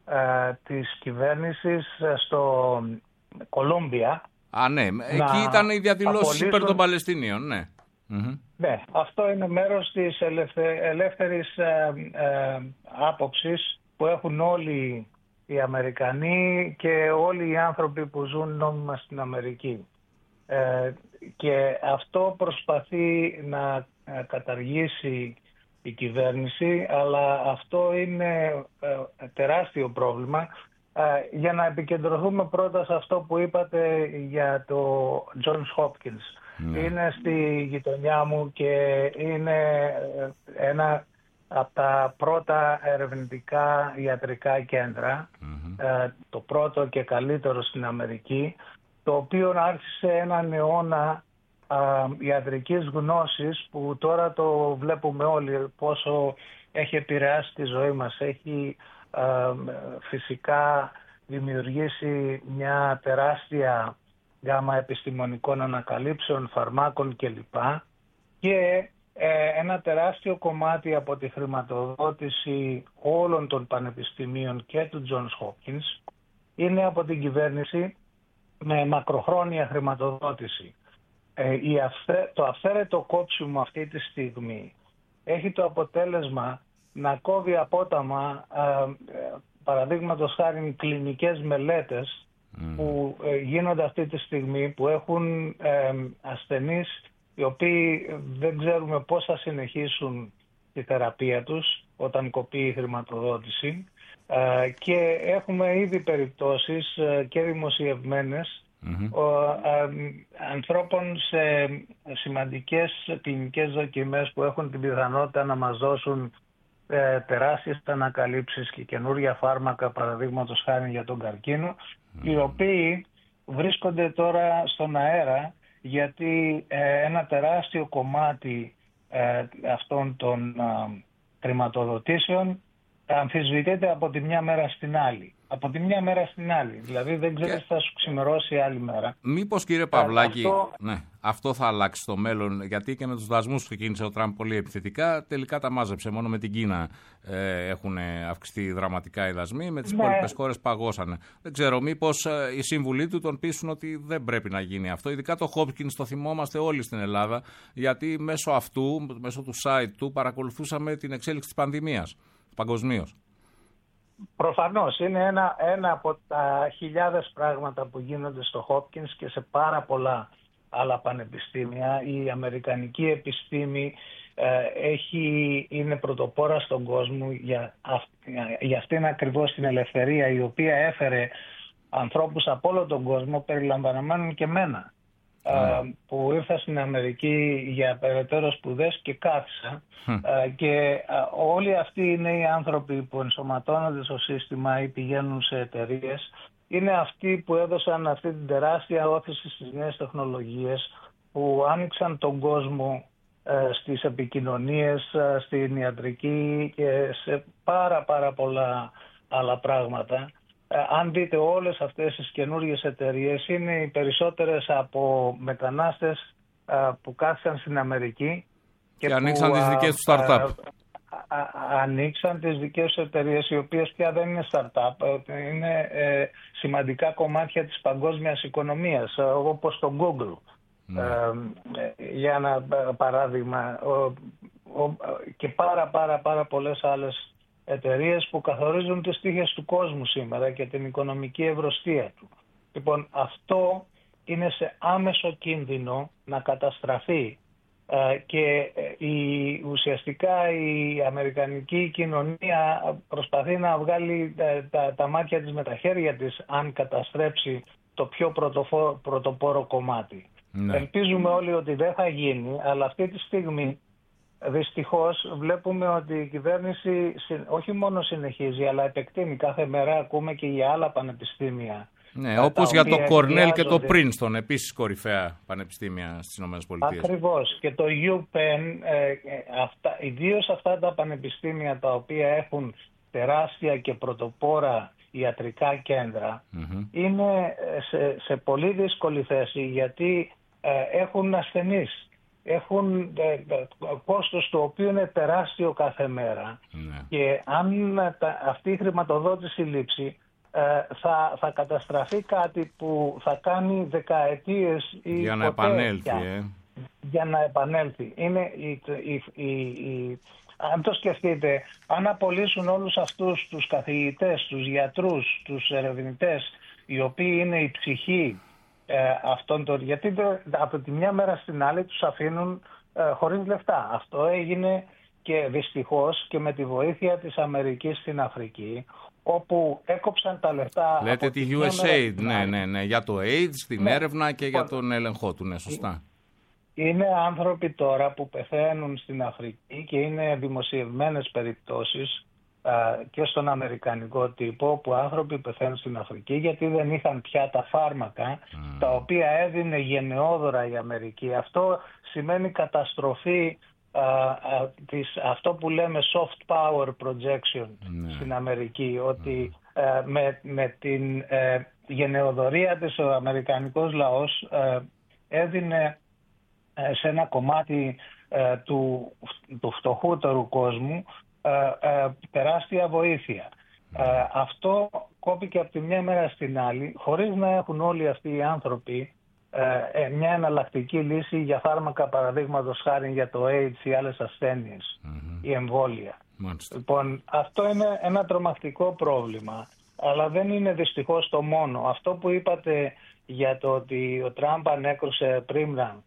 ε, της κυβέρνησης στο Κολόμπια. Α, ναι. Εκεί ήταν οι διαδηλώσεις υπέρ των Παλαιστινίων, ναι. Mm-hmm. Ναι, αυτό είναι μέρος της ελευθε, ελεύθερης ε, ε, άποψης που έχουν όλοι οι Αμερικανοί και όλοι οι άνθρωποι που ζουν νόμιμα στην Αμερική. Ε, και αυτό προσπαθεί να καταργήσει η κυβέρνηση, αλλά αυτό είναι ε, τεράστιο πρόβλημα. Ε, για να επικεντρωθούμε πρώτα σε αυτό που είπατε για το Johns Hopkins. Ναι. Είναι στη γειτονιά μου και είναι ένα από τα πρώτα ερευνητικά ιατρικά κέντρα, mm-hmm. ε, το πρώτο και καλύτερο στην Αμερική, το οποίο άρχισε έναν αιώνα α, ιατρικής γνώσης που τώρα το βλέπουμε όλοι πόσο έχει επηρεάσει τη ζωή μας. Έχει α, φυσικά δημιουργήσει μια τεράστια γάμα επιστημονικών ανακαλύψεων, φαρμάκων κλπ. Και ε, ένα τεράστιο κομμάτι από τη χρηματοδότηση όλων των πανεπιστημίων και του Johns Hopkins είναι από την κυβέρνηση με μακροχρόνια χρηματοδότηση. Ε, η αυθέ, το αυθαίρετο κόψιμο αυτή τη στιγμή έχει το αποτέλεσμα να κόβει απόταμα, ε, παραδείγματος χάρη, κλινικές μελέτες mm. που ε, γίνονται αυτή τη στιγμή, που έχουν ε, ασθενείς οι οποίοι δεν ξέρουμε πώς θα συνεχίσουν τη θεραπεία τους όταν κοπεί η χρηματοδότηση. Uh, και έχουμε ήδη περιπτώσεις uh, και δημοσιευμένες mm-hmm. uh, uh, ανθρώπων σε σημαντικές κλινικές δοκιμές που έχουν την πιθανότητα να μας δώσουν uh, τεράστιες ανακαλύψεις και καινούργια φάρμακα, παραδείγματος χάρη για τον καρκίνο, mm-hmm. οι οποίοι βρίσκονται τώρα στον αέρα γιατί uh, ένα τεράστιο κομμάτι uh, αυτών των uh, χρηματοδοτήσεων αμφισβητείται από τη μια μέρα στην άλλη. Από τη μια μέρα στην άλλη. Δηλαδή δεν ξέρεις τι και... θα σου ξημερώσει άλλη μέρα. Μήπως, κύριε Παυλάκη, αυτό... Ναι, αυτό θα αλλάξει στο μέλλον, γιατί και με τους δασμούς που ξεκίνησε ο Τραμπ πολύ επιθετικά, τελικά τα μάζεψε. Μόνο με την Κίνα ε, έχουν αυξηθεί δραματικά οι δασμοί, με τις ναι. υπόλοιπες χώρες παγώσανε. Δεν ξέρω, μήπως ε, οι σύμβουλοι του τον πείσουν ότι δεν πρέπει να γίνει αυτό. Ειδικά το Hopkins το θυμόμαστε όλοι στην Ελλάδα, γιατί μέσω αυτού, μέσω του site του, παρακολουθούσαμε την εξέλιξη της πανδημίας. Παγκοσμίως. Προφανώς είναι ένα, ένα από τα χιλιάδες πράγματα που γίνονται στο Hopkins και σε πάρα πολλά άλλα πανεπιστήμια. Η αμερικανική επιστήμη ε, έχει, είναι πρωτοπόρα στον κόσμο για, αυ, για αυτήν ακριβώς την ελευθερία, η οποία έφερε ανθρώπους από όλο τον κόσμο, περιλαμβανομένων και μένα. Uh, που ήρθα στην Αμερική για περαιτέρω σπουδές και κάθισα mm. uh, και uh, όλοι αυτοί είναι οι άνθρωποι που ενσωματώνονται στο σύστημα ή πηγαίνουν σε εταιρείες, είναι αυτοί που έδωσαν αυτή την τεράστια όθηση στις νέες τεχνολογίες, που άνοιξαν τον κόσμο uh, στις επικοινωνίες, uh, στην ιατρική και σε πάρα πάρα πολλά άλλα πράγματα. Αν δείτε όλες αυτές τις καινούργιες εταιρείες, είναι οι περισσότερες από μετανάστες α, που κάθισαν στην Αμερική και, και ανοίξαν τις δικές τους startup. Α, α, α, ανοίξαν τις δικές τους εταιρείες, οι οποίες πια δεν είναι startup, είναι ε, σημαντικά κομμάτια της παγκόσμιας οικονομίας, όπως το Google. Ναι. Ε, για ένα παράδειγμα, ο, ο, και πάρα πάρα πάρα πολλές άλλες εταιρείες που καθορίζουν τις τύχες του κόσμου σήμερα και την οικονομική ευρωστία του. Λοιπόν, αυτό είναι σε άμεσο κίνδυνο να καταστραφεί ε, και η, ουσιαστικά η αμερικανική κοινωνία προσπαθεί να βγάλει ε, τα, τα μάτια της με τα χέρια της αν καταστρέψει το πιο πρωτοπόρο, πρωτοπόρο κομμάτι. Ναι. Ελπίζουμε όλοι ότι δεν θα γίνει, αλλά αυτή τη στιγμή δυστυχώς βλέπουμε ότι η κυβέρνηση όχι μόνο συνεχίζει, αλλά επεκτείνει. Κάθε μέρα ακούμε και για άλλα πανεπιστήμια. Ναι, όπως για το Κορνέλ και το Πρίνστον, επίσης κορυφαία πανεπιστήμια στις ΗΠΑ. Ακριβώς. Και το UPenn, ε, αυτά, ιδίως αυτά τα πανεπιστήμια τα οποία έχουν τεράστια και πρωτοπόρα ιατρικά κέντρα, mm-hmm. είναι σε, σε πολύ δύσκολη θέση, γιατί ε, έχουν ασθενείς. έχουν ε, κόστος το οποίο είναι τεράστιο κάθε μέρα. Ναι. Και αν τα, αυτή η χρηματοδότηση λείψει, ε, θα, θα καταστραφεί κάτι που θα κάνει δεκαετίες ή για να ποτέ επανέλθει. πια, Ε. για να επανέλθει. Είναι η, η, η, η, αν το σκεφτείτε, αν απολύσουν όλους αυτούς τους καθηγητές, τους γιατρούς, τους ερευνητές, οι οποίοι είναι η ψυχή ε, αυτών των... Γιατί το, από τη μια μέρα στην άλλη τους αφήνουν ε, χωρίς λεφτά. Αυτό έγινε και δυστυχώς και με τη βοήθεια της Αμερικής στην Αφρική, όπου έκοψαν τα λεφτά. Λέτε τη γιου ες έιντ, ναι, ναι, ναι, για το AIDS, την ναι. έρευνα και για τον έλεγχό του, ναι, σωστά. Είναι άνθρωποι τώρα που πεθαίνουν στην Αφρική και είναι δημοσιευμένες περιπτώσεις α, και στον αμερικανικό τύπο που άνθρωποι πεθαίνουν στην Αφρική γιατί δεν είχαν πια τα φάρμακα mm. τα οποία έδινε γενναιόδωρα η Αμερική. Αυτό σημαίνει καταστροφή α, α, της, αυτό που λέμε soft power projection mm. στην Αμερική, ότι mm. α, με, με την ε, γενναιοδωρία της ο αμερικανικός λαός ε, έδινε σε ένα κομμάτι ε, του, του φτωχότερου κόσμου ε, ε, τεράστια βοήθεια. Ε, αυτό κόπηκε από τη μια μέρα στην άλλη, χωρίς να έχουν όλοι αυτοί οι άνθρωποι ε, μια εναλλακτική λύση για φάρμακα, παραδείγματος χάρη για το AIDS ή άλλες ασθένειες, mm-hmm. ή εμβόλια. Mm-hmm. Λοιπόν, αυτό είναι ένα τρομακτικό πρόβλημα, αλλά δεν είναι δυστυχώς το μόνο. Αυτό που είπατε για το ότι ο Τραμπ ανέκρουσε πρίμνα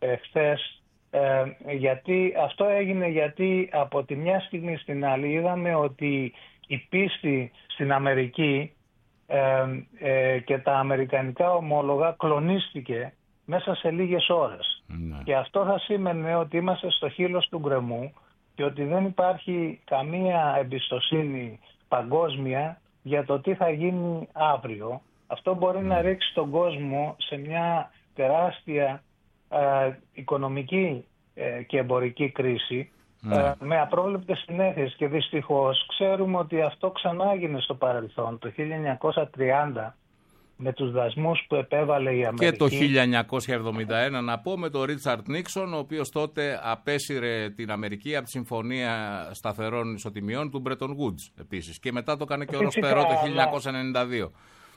χθες, ε, γιατί αυτό έγινε γιατί από τη μια στιγμή στην άλλη είδαμε ότι η πίστη στην Αμερική ε, ε, και τα αμερικανικά ομόλογα κλονίστηκε μέσα σε λίγες ώρες. Mm. Και αυτό θα σήμαινε ότι είμαστε στο χείλος του γκρεμού και ότι δεν υπάρχει καμία εμπιστοσύνη παγκόσμια για το τι θα γίνει αύριο. Αυτό μπορεί mm. να ρίξει τον κόσμο σε μια τεράστια Uh, οικονομική uh, και εμπορική κρίση mm. uh, με απρόβλεπτες συνέχειες και δυστυχώς ξέρουμε ότι αυτό ξανά έγινε στο παρελθόν το χίλια εννιακόσια τριάντα με τους δασμούς που επέβαλε η Αμερική. Και το χίλια εννιακόσια εβδομήντα ένα να πω με τον Ρίτσαρντ Νίξον, ο οποίος τότε απέσυρε την Αμερική από τη Συμφωνία Σταθερών Ισοτιμιών του Μπρέτον Γουτς επίσης και μετά το έκανε και ο Ροσπερό το χίλια εννιακόσια ενενήντα δύο.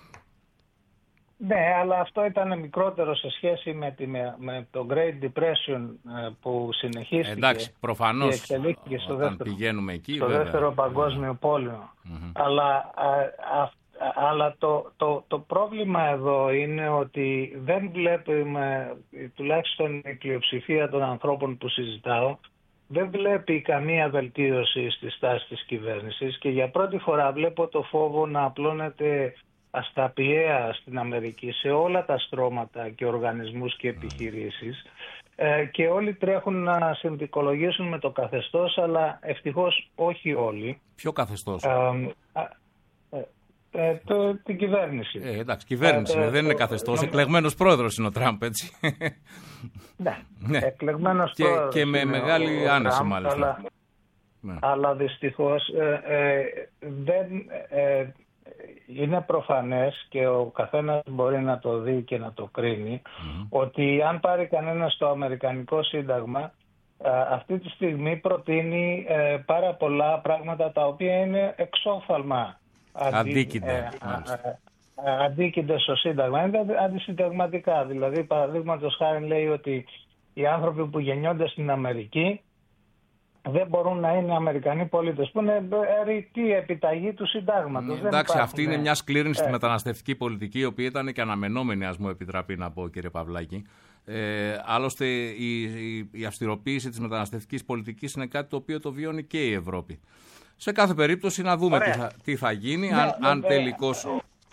Ναι, αλλά αυτό ήταν μικρότερο σε σχέση με, τη, με, με το Great Depression που συνεχίστηκε. Εντάξει, προφανώς, και εξελίχθηκε στο δεύτερο, πηγαίνουμε εκεί, στο βέβαια. δεύτερο παγκόσμιο πόλεμο. Mm-hmm. Αλλά, α, α, αλλά το, το, το πρόβλημα εδώ είναι ότι δεν βλέπουμε, τουλάχιστον η πλειοψηφία των ανθρώπων που συζητάω, δεν βλέπει καμία βελτίωση στη στάση της κυβέρνησης και για πρώτη φορά βλέπω το φόβο να απλώνεται ασταπιαία στην Αμερική σε όλα τα στρώματα και οργανισμούς και επιχειρήσεις ε, και όλοι τρέχουν να συνδικολογήσουν με το καθεστώς, αλλά ευτυχώς όχι όλοι. Ποιο καθεστώς? Ε, ε, ε, το, την κυβέρνηση. Ε, εντάξει, κυβέρνηση ε, δεν είναι καθεστώς. Εκλεγμένος πρόεδρος είναι ο Τραμπ, έτσι. Ναι, ναι. Εκλεγμένος και, πρόεδρος. Και με μεγάλη ο, άνεση, ο Τραμπ, μάλιστα. Αλλά, ναι. αλλά δυστυχώς ε, ε, δεν... Ε, είναι προφανές και ο καθένας μπορεί να το δει και να το κρίνει mm. ότι αν πάρει κανένας το Αμερικανικό Σύνταγμα αυτή τη στιγμή προτείνει ε, πάρα πολλά πράγματα τα οποία είναι εξόφθαλμα αντίκυνται ε, αντίκυνται στο Σύνταγμα, είναι αντισυνταγματικά. Δηλαδή παραδείγματος χάρη λέει ότι οι άνθρωποι που γεννιόνται στην Αμερική δεν μπορούν να είναι Αμερικανοί πολίτες, που είναι ρητή επιταγή του συντάγματος. Mm, εντάξει, αυτή είναι μια σκλήρινση ε. στη μεταναστευτική πολιτική, η οποία ήταν και αναμενόμενη, ας μου επιτραπεί να πω, κύριε Παυλάκη. Ε, άλλωστε, η, η, η αυστηροποίηση της μεταναστευτικής πολιτικής είναι κάτι το οποίο το βιώνει και η Ευρώπη. Σε κάθε περίπτωση να δούμε τι θα, τι θα γίνει, ναι, αν, ναι, αν τελικώς...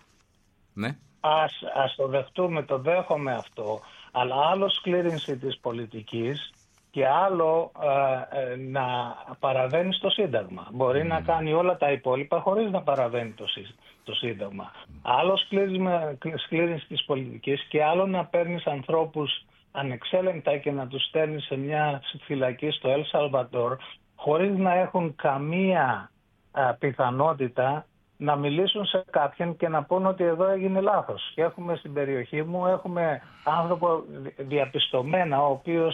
Ναι. Ας, ας το δεχτούμε, το δέχομαι αυτό, αλλά άλλο σκλήρινση της πολιτικής και άλλο ε, ε, να παραβαίνει στο Σύνταγμα. Μπορεί mm. να κάνει όλα τα υπόλοιπα χωρίς να παραβαίνει το, το Σύνταγμα. Mm. Άλλο σκλήρινση της πολιτικής και άλλο να παίρνεις ανθρώπους ανεξέλεγκτα και να τους στέλνεις σε μια φυλακή στο Ελ Σαλβαντόρ χωρίς να έχουν καμία ε, πιθανότητα να μιλήσουν σε κάποιον και να πούν ότι εδώ έγινε λάθος. Και έχουμε στην περιοχή μου, έχουμε άνθρωπο διαπιστωμένα, ο οποίος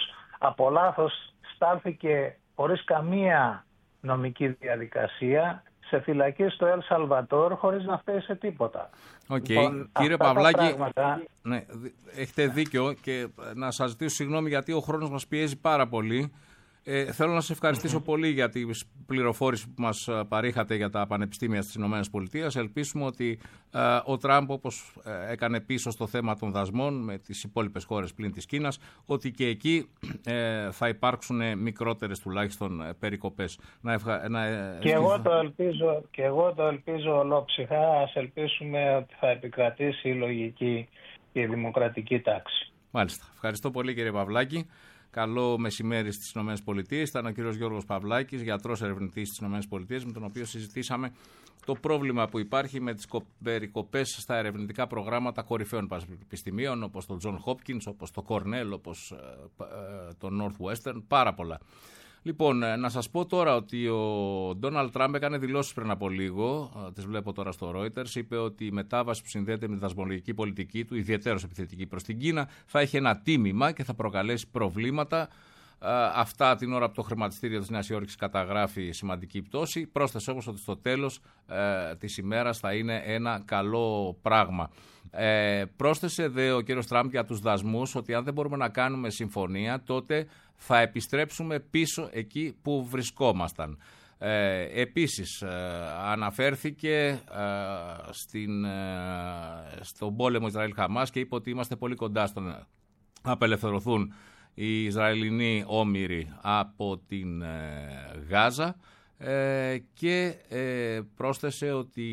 από λάθος στάλθηκε χωρίς καμία νομική διαδικασία σε φυλακή στο Ελ Σαλβατόρ χωρίς να φταίει σε τίποτα. Okay. Λοιπόν, κύριε αυτά Παυλάκη, πράγματα... ναι, έχετε δίκιο και να σας ζητήσω συγγνώμη γιατί ο χρόνος μας πιέζει πάρα πολύ. Ε, θέλω να σας ευχαριστήσω πολύ για τις πληροφόρησεις που μας παρήχατε για τα πανεπιστήμια στις ΗΠΑ. Ελπίσουμε ότι ε, ο Τραμπ, όπως ε, έκανε πίσω στο θέμα των δασμών με τις υπόλοιπες χώρες πλην της Κίνας, ότι και εκεί ε, θα υπάρξουν μικρότερες τουλάχιστον περικοπές. Να ευχα... να... Και, εγώ το ελπίζω, και εγώ το ελπίζω ολόψυχα. Ας ελπίσουμε ότι θα επικρατήσει η λογική και η δημοκρατική τάξη. Μάλιστα. Ευχαριστώ πολύ κύριε Παυλάκη. Καλό μεσημέρι στις ΗΠΑ. Ήταν ο κύριος Γιώργος Παυλάκης, γιατρός ερευνητής στις ΗΠΑ, με τον οποίο συζητήσαμε το πρόβλημα που υπάρχει με τις περικοπές στα ερευνητικά προγράμματα κορυφαίων πανεπιστημίων, όπως το John Hopkins, όπως το Cornell, όπως το Northwestern, πάρα πολλά. Λοιπόν, να σας πω τώρα ότι ο Ντόναλντ Τραμπ έκανε δηλώσεις πριν από λίγο, τις βλέπω τώρα στο Reuters, είπε ότι η μετάβαση που συνδέεται με τη δασμολογική πολιτική του, ιδιαιτέρως επιθετική προς την Κίνα, θα έχει ένα τίμημα και θα προκαλέσει προβλήματα. Αυτά την ώρα που το χρηματιστήριο της Νέας Υόρκης καταγράφει σημαντική πτώση. Πρόσθεσε όμως ότι στο τέλος ε, της ημέρας θα είναι ένα καλό πράγμα. Ε, πρόσθεσε δε ο κύριος Τραμπ για τους δασμούς ότι αν δεν μπορούμε να κάνουμε συμφωνία, τότε θα επιστρέψουμε πίσω εκεί που βρισκόμασταν. Ε, επίσης ε, αναφέρθηκε ε, στην, ε, στον πόλεμο Ισραήλ-Χαμάς και είπε ότι είμαστε πολύ κοντά στο να απελευθερωθούν οι Ισραηλινοί όμηροι από την ε, Γάζα ε, και ε, πρόσθεσε ότι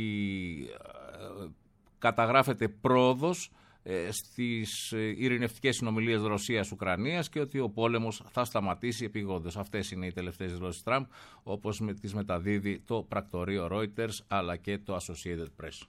ε, καταγράφεται πρόοδος ε, στις ειρηνευτικές συνομιλίες Ρωσίας-Ουκρανίας και ότι ο πόλεμος θα σταματήσει επειγόντως. Αυτές είναι οι τελευταίες δηλώσεις Τραμπ, όπως με τις μεταδίδει το πρακτορείο Reuters αλλά και το Associated Press.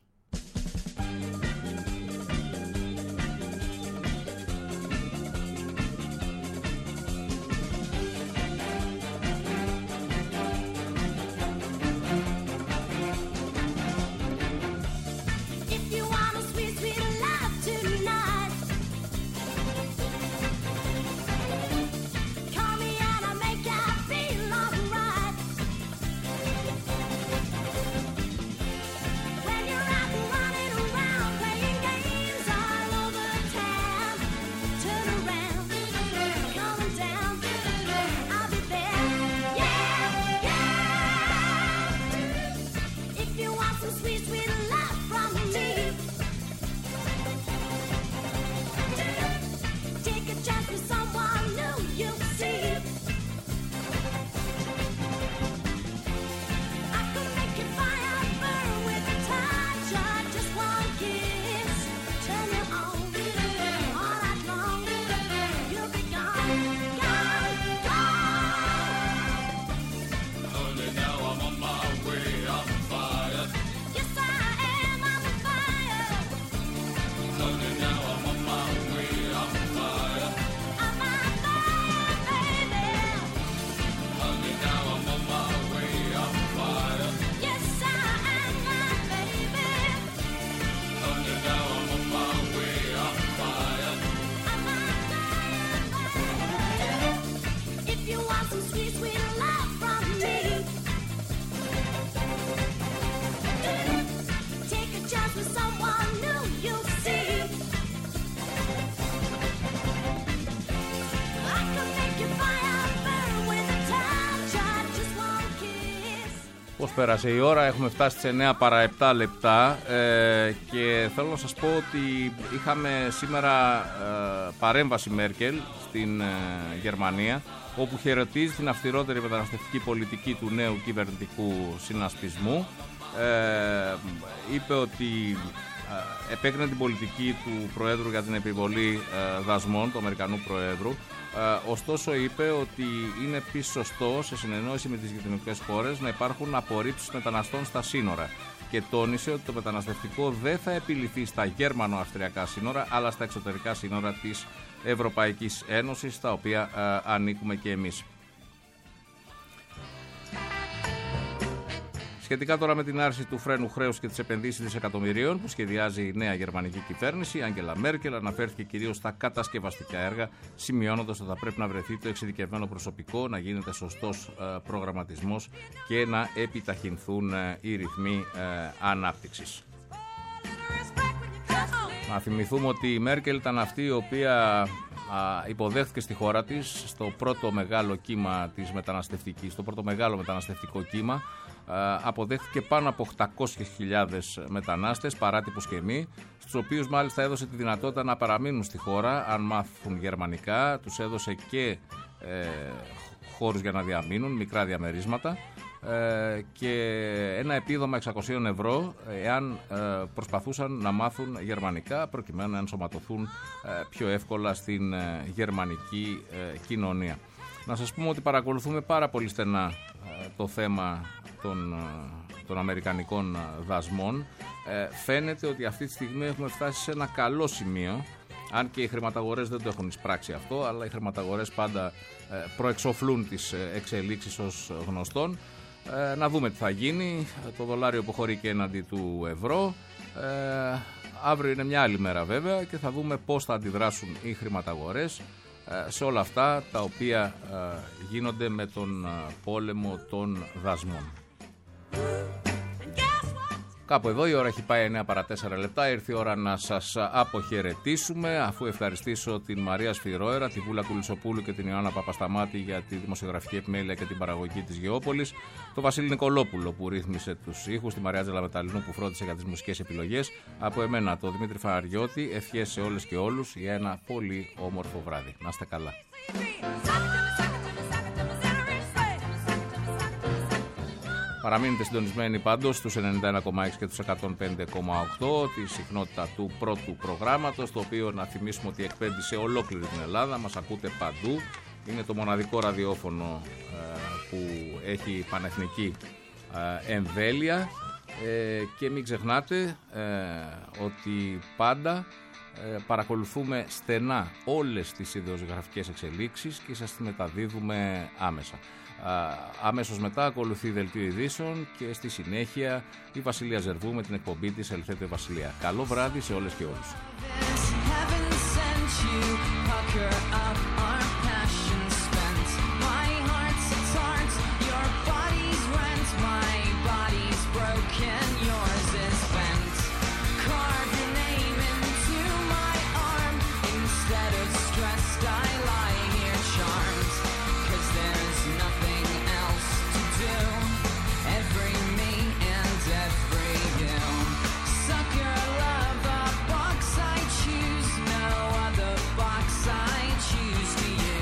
Πώς πέρασε η ώρα, έχουμε φτάσει σε εννέα παρά επτά λεπτά ε, και θέλω να σας πω ότι είχαμε σήμερα ε, παρέμβαση Μέρκελ στην ε, Γερμανία, όπου χαιρετίζει την αυστηρότερη μεταναστευτική πολιτική του νέου κυβερνητικού συνασπισμού. Ε, είπε ότι ε, επέκρινε την πολιτική του Προέδρου για την επιβολή ε, δασμών, του Αμερικανού Προέδρου. Ε, ωστόσο είπε ότι είναι επίσης σωστό, σε συνεννόηση με τις γειτονικές χώρες, να υπάρχουν απορρίψεις μεταναστών στα σύνορα και τόνισε ότι το μεταναστευτικό δεν θα επιληθεί στα γερμανο-αυστριακά σύνορα αλλά στα εξωτερικά σύνορα της Ευρωπαϊκής Ένωσης, στα οποία ε, ανήκουμε και εμείς. Σχετικά τώρα με την άρση του φρένου χρέους και τις επενδύσεις δισεκατομμυρίων που σχεδιάζει η νέα γερμανική κυβέρνηση, η Άγγελα Μέρκελ αναφέρθηκε κυρίως στα κατασκευαστικά έργα, σημειώνοντας ότι θα πρέπει να βρεθεί το εξειδικευμένο προσωπικό, να γίνεται σωστός ε, προγραμματισμός και να επιταχυνθούν ε, οι ρυθμοί ε, ανάπτυξης. Να θυμηθούμε ότι η Μέρκελ ήταν αυτή η οποία α, υποδέχθηκε στη χώρα της στο πρώτο μεγάλο κύμα της μεταναστευτικής, στο πρώτο μεγάλο μεταναστευτικό κύμα. Α, αποδέχθηκε πάνω από οκτακόσιες χιλιάδες μετανάστες, παράτυπους και μη, στους οποίους μάλιστα έδωσε τη δυνατότητα να παραμείνουν στη χώρα αν μάθουν γερμανικά, τους έδωσε και ε, χώρους για να διαμείνουν, μικρά διαμερίσματα, και ένα επίδομα εξακόσια ευρώ εάν προσπαθούσαν να μάθουν γερμανικά προκειμένου να ενσωματωθούν πιο εύκολα στην γερμανική κοινωνία. Να σας πούμε ότι παρακολουθούμε πάρα πολύ στενά το θέμα των, των αμερικανικών δασμών. Φαίνεται ότι αυτή τη στιγμή έχουμε φτάσει σε ένα καλό σημείο, αν και οι χρηματαγορές δεν το έχουν εισπράξει αυτό, αλλά οι χρηματαγορές πάντα προεξοφλούν τις εξελίξεις ως γνωστόν. Ε, να δούμε τι θα γίνει. Το δολάριο υποχωρεί και έναντι του ευρώ. Ε, αύριο είναι μια άλλη μέρα βέβαια και θα δούμε πώς θα αντιδράσουν οι χρηματαγορές ε, σε όλα αυτά τα οποία ε, γίνονται με τον ε, πόλεμο των δασμών. Κάπου εδώ η ώρα έχει πάει εννιά παρά τέσσερα λεπτά. Ήρθε η ώρα να σας αποχαιρετήσουμε, αφού ευχαριστήσω την Μαρία Σφυρόερα, τη Βούλα Κουλισσοπούλου και την Ιωάννα Παπασταμάτη για τη δημοσιογραφική επιμέλεια και την παραγωγή της Γεώπολης, τον Βασίλη Νικολόπουλο που ρύθμισε τους ήχους, τη Μαρία Τζελαμεταλινού που φρόντισε για τις μουσικές επιλογές. Από εμένα, τον Δημήτρη Φαναριώτη, ευχές σε όλες και όλους για ένα πολύ όμορφο βράδυ. Να είστε καλά. Παραμείνετε συντονισμένοι πάντως στους ενενήντα ένα κόμμα έξι και τους εκατόν πέντε κόμμα οκτώ, τη συχνότητα του πρώτου προγράμματος, το οποίο να θυμίσουμε ότι εκπέμπει σε ολόκληρη την Ελλάδα, μας ακούτε παντού. Είναι το μοναδικό ραδιόφωνο ε, που έχει πανεθνική ε, εμβέλεια ε, και μην ξεχνάτε ε, ότι πάντα ε, παρακολουθούμε στενά όλες τις ιδεογραφικές εξελίξεις και σας τις μεταδίδουμε άμεσα. Αμέσως μετά ακολουθεί δελτίο ειδήσεων και στη συνέχεια η Βασιλεία Ζερβού με την εκπομπή της Ελθέτε Βασιλεία. Καλό βράδυ σε όλες και όλους. Choose no other box I choose to use.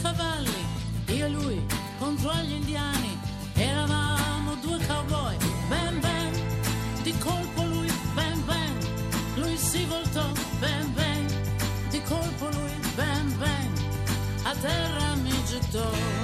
cavalli, io e lui contro gli indiani, eravamo due cowboy, bang bang, di colpo lui, bang bang, lui si voltò, bang bang, di colpo lui, bang bang, a terra mi gettò.